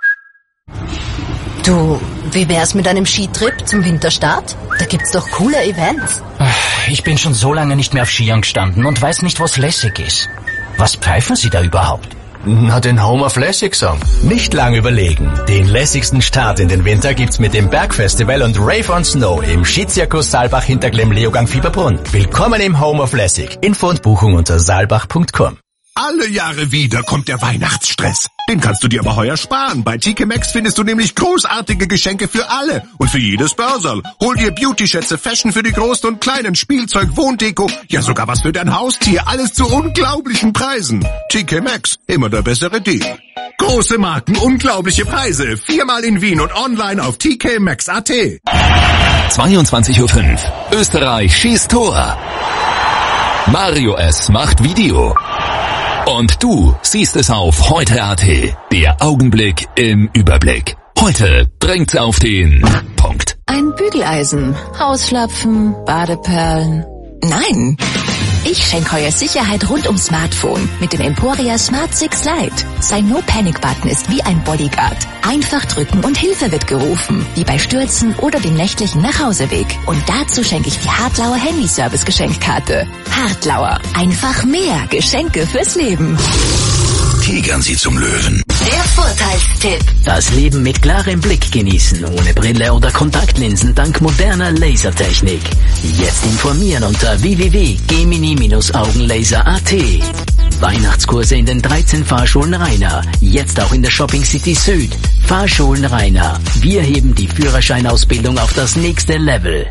Du, wie wär's mit einem Skitrip zum Winterstart? Da gibt's doch coole Events. Ich bin schon so lange nicht mehr auf Skiern gestanden und weiß nicht, was lässig ist. Was pfeifen Sie da überhaupt? Na, den Home of Lässig Song. Nicht lang überlegen. Den lässigsten Start in den Winter gibt's mit dem Bergfestival und Rave on Snow im Skizirkus Saalbach Hinterglemm Leogang Fieberbrunn. Willkommen im Home of Lässig. Info und Buchung unter saalbach.com. Alle Jahre wieder kommt der Weihnachtsstress. Den kannst du dir aber heuer sparen. Bei TK Maxx findest du nämlich großartige Geschenke für alle und für jedes Börserl. Hol dir Beauty-Schätze, Fashion für die Großen und Kleinen, Spielzeug, Wohndeko, ja sogar was für dein Haustier. Alles zu unglaublichen Preisen. TK Maxx, immer der bessere Deal. Große Marken, unglaubliche Preise. 4-mal in Wien und online auf tkmaxx.at. 22:05 Uhr. Österreich schießt Tor. Mario S. macht Video. Und du siehst es auf heute.at. Der Augenblick im Überblick. Heute bringt's auf den Punkt. Ein Bügeleisen, Hausschlapfen, Badeperlen. Nein! Ich schenke heuer Sicherheit rund ums Smartphone mit dem Emporia Smart 6 Lite. Sein No-Panic-Button ist wie ein Bodyguard. Einfach drücken und Hilfe wird gerufen, wie bei Stürzen oder dem nächtlichen Nachhauseweg. Und dazu schenke ich die Hartlauer Handyservice-Geschenkkarte. Hartlauer, einfach mehr Geschenke fürs Leben. Tigern Sie zum Löwen. Der Vorteilstipp. Das Leben mit klarem Blick genießen, ohne Brille oder Kontaktlinsen dank moderner Lasertechnik. Jetzt informieren unter www.gemini-augenlaser.at. Weihnachtskurse in den 13 Fahrschulen Rheina. Jetzt auch in der Shopping City Süd. Fahrschulen Rheina. Wir heben die Führerscheinausbildung auf das nächste Level.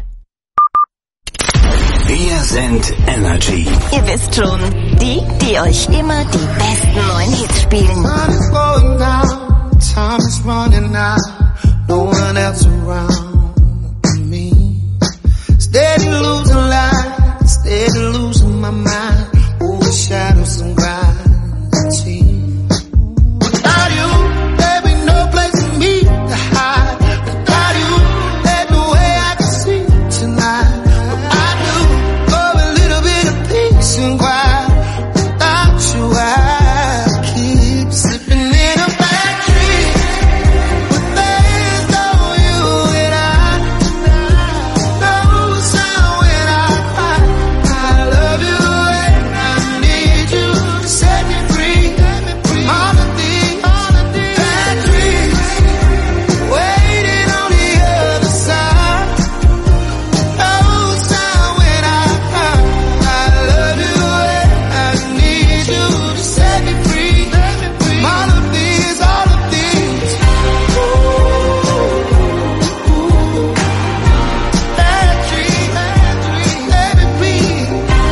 Wir sind Energy. Ihr wisst schon, die euch immer die besten neuen Hits spielen. Time is running out, no one else around me. Steady losing light, steady losing my mind, over shadows and gravity. Without you, there be no place for me to hide. Without you, there's no way I can sleep tonight. But I do love a little bit of peace and quiet. Without you, I keep slipping in a bad dream. But there's no you and I. No sound when I cry. I love you and I need you to set me free. All of these bad dreams waiting on the other side. No sound when I cry. I love you and I need you to set me free. All of these bad dreams, let me breathe.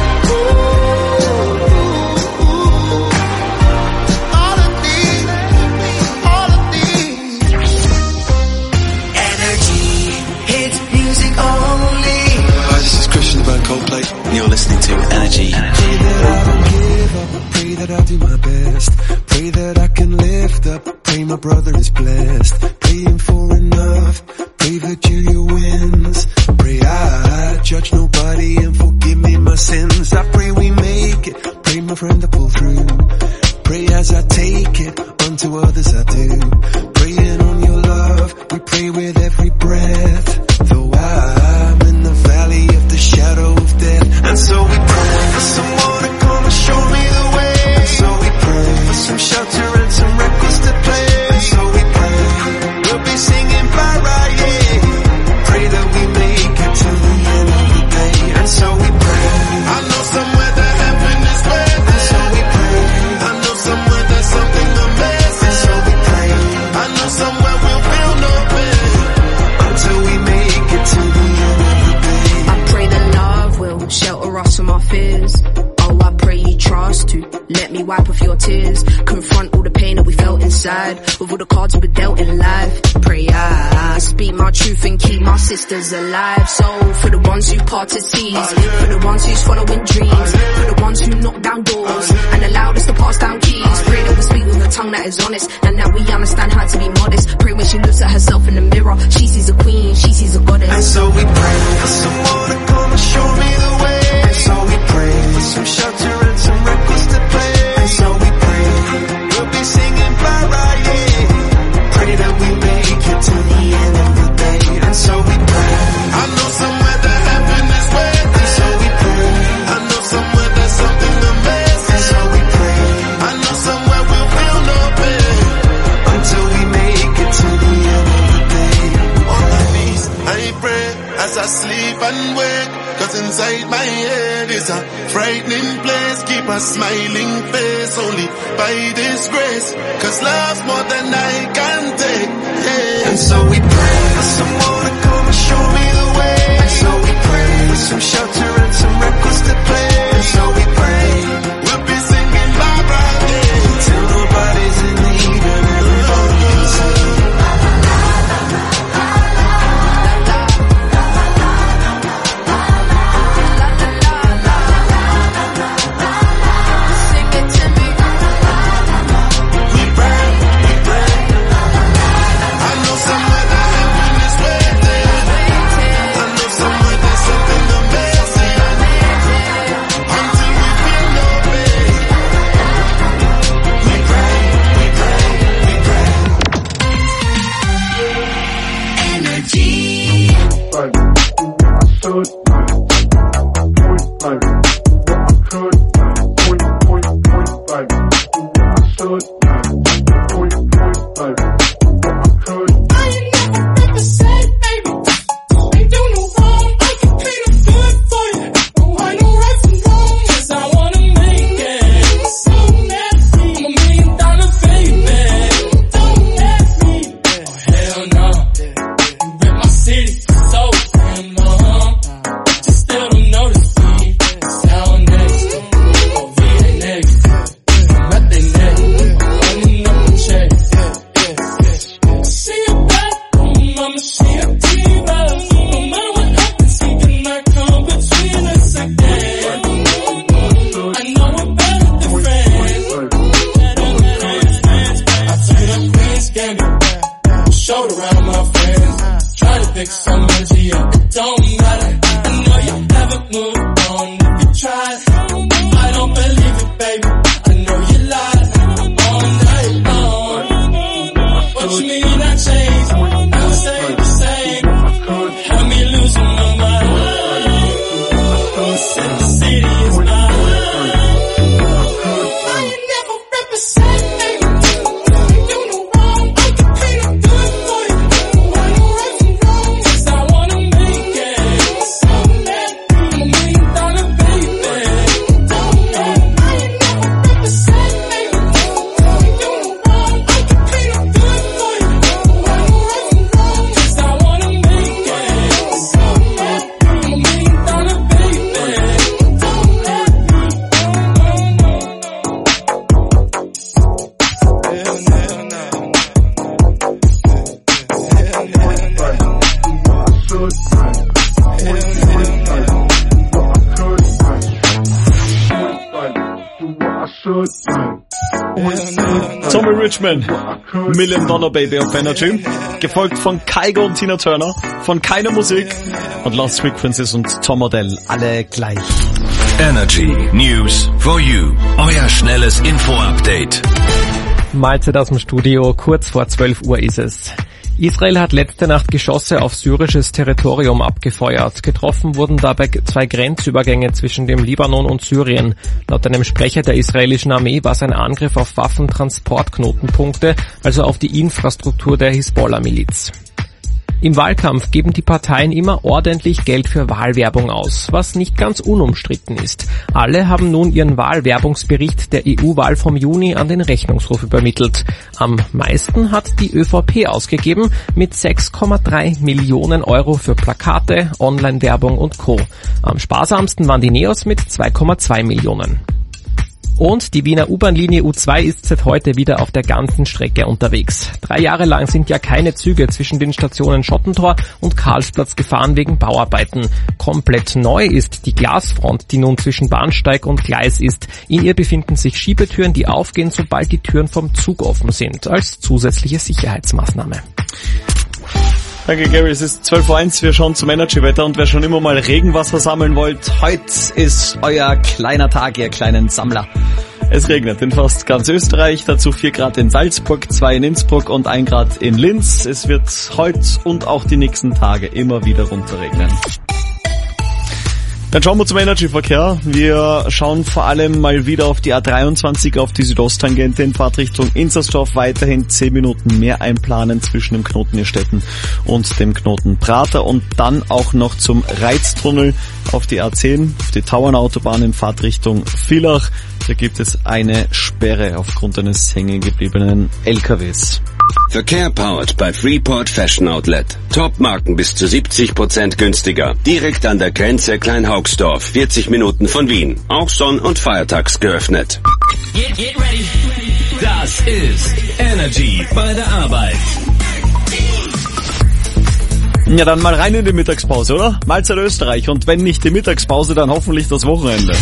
All of these energy hit music only. Hi, this is Christian by Coldplay. You're listening to Energy. Pray that I don't give up, pray that I'll do my best. Pray that I can lift up, pray my brother is blessed. Praying for enough, pray Virginia wins. Pray I judge nobody and forgive me my sins. I pray we make it, pray my friend to pull through. Pray as I take it, unto others I do. Praying on your love, we pray with every breath. Though I'm in the valley of the shadow of death, and so we pray for someone your tears. Confront all the pain that we felt inside, with all the cards we were dealt in life. Pray I speak my truth and keep my sisters alive. So for the ones who parted seas, for the ones who's following dreams, for the ones who knock down doors and allowed us to pass down keys. Pray that we speak with a tongue that is honest, and that we understand how to be modest. Pray when she looks at herself in the mirror, she sees a queen, she sees a goddess. And so we pray for someone to come and show me the way. And so we pray for some shelter and some records to play. And so we pray we'll be singing bye bye, yeah. Pray that we make it to the end of the day. And so we pray. I know somewhere that heaven is waiting. And so we pray. I know somewhere there's something amazing. And so we pray. I know somewhere we'll feel no pain until we make it to the end of the day. On my knees, I pray as I sleep and wake, 'cause inside my head is a frightening place. Keep a smiling face only by this grace, 'cause love's more than I can take, yeah. And so we pray for someone to come and show me the way. And so we pray for some shelter and some records to play. And so we pray we'll be singing bye bye, yeah, till nobody's in need and everybody can sing. Tommy Richman, $1 Million Baby auf Energy, gefolgt von Kygo und Tina Turner, von Keiner Musik und Lost Frequencies und Tom Odell, alle gleich. Energy News for You, euer schnelles Info-Update. Mahlzeit aus dem Studio, kurz vor 12 Uhr ist es. Israel hat letzte Nacht Geschosse auf syrisches Territorium abgefeuert. Getroffen wurden dabei 2 Grenzübergänge zwischen dem Libanon und Syrien. Laut einem Sprecher der israelischen Armee war es ein Angriff auf Waffentransportknotenpunkte, also auf die Infrastruktur der Hisbollah-Miliz. Im Wahlkampf geben die Parteien immer ordentlich Geld für Wahlwerbung aus, was nicht ganz unumstritten ist. Alle haben nun ihren Wahlwerbungsbericht der EU-Wahl vom Juni an den Rechnungshof übermittelt. Am meisten hat die ÖVP ausgegeben mit 6,3 Millionen Euro für Plakate, Online-Werbung und Co. Am sparsamsten waren die Neos mit 2,2 Millionen. Und die Wiener U-Bahn-Linie U2 ist seit heute wieder auf der ganzen Strecke unterwegs. 3 Jahre lang sind ja keine Züge zwischen den Stationen Schottentor und Karlsplatz gefahren wegen Bauarbeiten. Komplett neu ist die Glasfront, die nun zwischen Bahnsteig und Gleis ist. In ihr befinden sich Schiebetüren, die aufgehen, sobald die Türen vom Zug offen sind, als zusätzliche Sicherheitsmaßnahme. Danke Gary, es ist 12:01 Uhr, wir schauen zum Energy-Wetter und wer schon immer mal Regenwasser sammeln wollt, heute ist euer kleiner Tag, ihr kleinen Sammler. Es regnet in fast ganz Österreich, dazu 4 Grad in Salzburg, 2 in Innsbruck und 1 Grad in Linz. Es wird heute und auch die nächsten Tage immer wieder runterregnen. Dann schauen wir zum Energy-Verkehr. Wir schauen vor allem mal wieder auf die A23, auf die Südosttangente in Fahrtrichtung Inzersdorf. Weiterhin 10 Minuten mehr einplanen zwischen dem Knoten Nierstetten und dem Knoten Prater. Und dann auch noch zum Reiztunnel auf die A10, auf die Tauernautobahn in Fahrtrichtung Villach. Da gibt es eine Sperre aufgrund eines hängengebliebenen LKWs. Verkehr powered bei Freeport Fashion Outlet. Top-Marken bis zu 70% günstiger. Direkt an der Grenze Kleinhaugsdorf, 40 Minuten von Wien. Auch sonn- und feiertags geöffnet. Get ready. Das ist Energy bei der Arbeit. Ja, dann mal rein in die Mittagspause, oder? Mahlzeit Österreich. Und wenn nicht die Mittagspause, dann hoffentlich das Wochenende.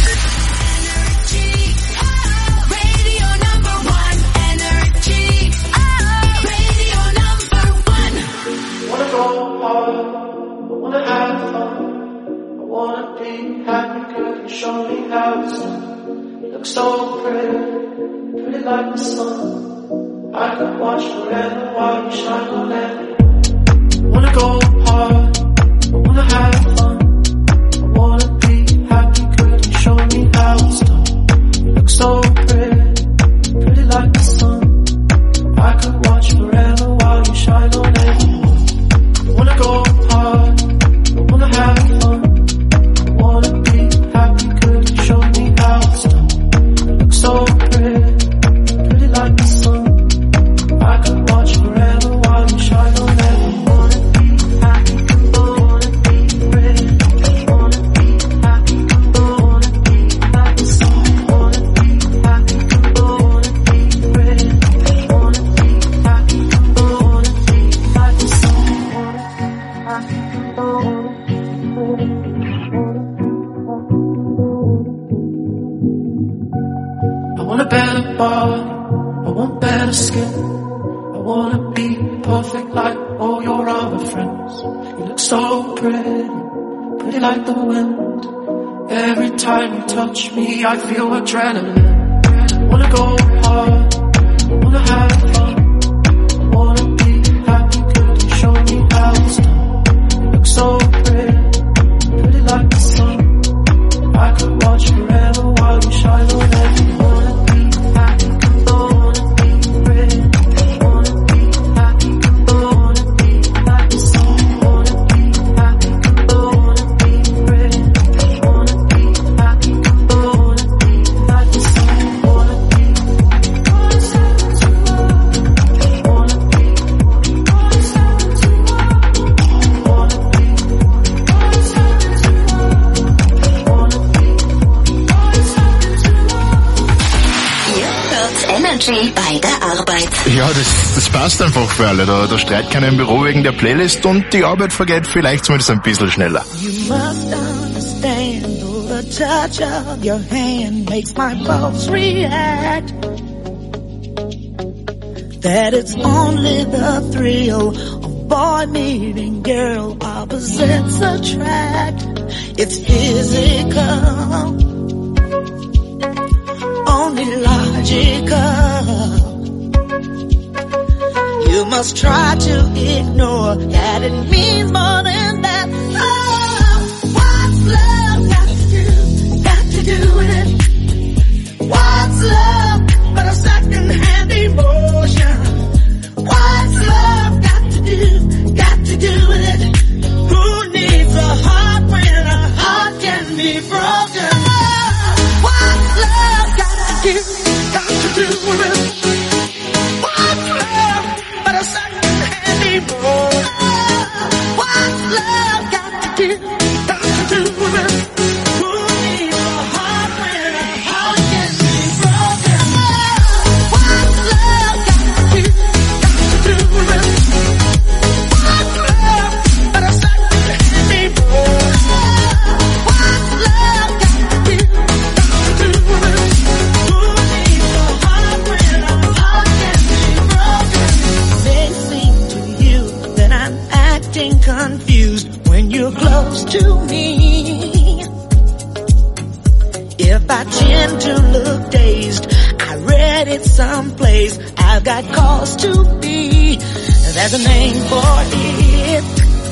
So pretty like the sun. I could watch forever while you shine on it. Wanna go hard, I wanna have fun. I wanna be happy, could you show me how it's done? You look so pretty like the sun. I could watch forever while you shine on it. Wanna go hard, I wanna have fun. I wanna be happy, could you show me how it's done? So pretty like the sun. I could watch forever while you shine on it. Wanna be happy, wanna be ready. Wanna be happy, wanna be like the sun. Wanna be happy, wanna be ready. Wanna be happy, wanna be like the sun. Wanna be happy, wanna be ready. I want a better body, I want better skin. I wanna be perfect like all your other friends. You look so pretty like the wind. Every time you touch me, I feel adrenaline. Wanna go hard, I wanna have fun. I wanna be happy, could you show me how it's done? You look so pretty like the sun. I could watch forever while you shine on everyone. Bei der Arbeit. Ja, das passt einfach für alle. Da streitet keiner im Büro wegen der Playlist und die Arbeit vergeht vielleicht zumindest ein bisschen schneller. You must understand, the touch of your hand makes my pulse react. That it's only the thrill of boy meeting girl, opposites attract. It's physical, only logical. You must try to ignore that it means more than that. Oh, what's love got to do with it? What's love but a second-hand emotion? What's love got to do with it? Who needs a heart when a heart can be broken? Oh, what's love got to do with it? What's love but a second-hand emotion? What's love got to do with it? Who needs a heart when a heart can be broken? to me. If I tend to look dazed, I read it someplace, I've got cause to be. There's a name for it.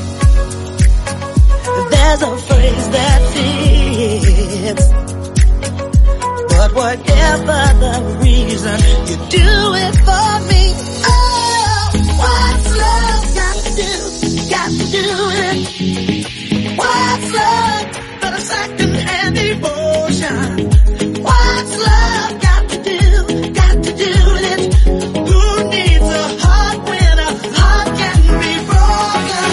There's a phrase that fits. But whatever the reason, you do it for me. Oh, what's love got to do? Got to do it. What's love but a second-hand emotion? What's love got to do? Got to do it. Who needs a heart when a heart can be broken?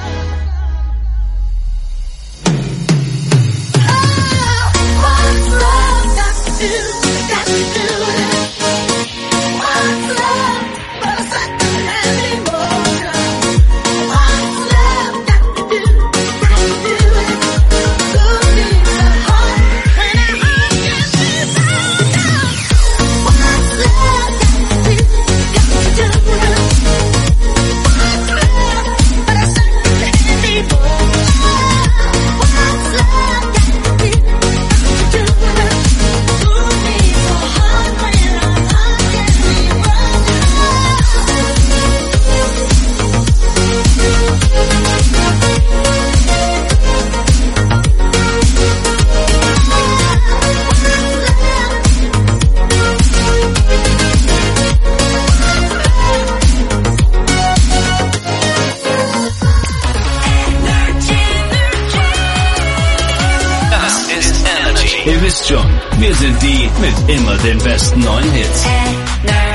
Oh, what's love got to do? Got to do it. What's love but a second-hand emotion? What's love got to do? Got to do it. Who needs a heart when a heart can be broken? What's love got to do? Got to do it. What's love but a second-hand emotion? What's love got to do? Got to do it. Who needs a heart when a heart can be Das ist Energy. Ihr wisst schon, wir sind die mit immer den besten neuen Hits.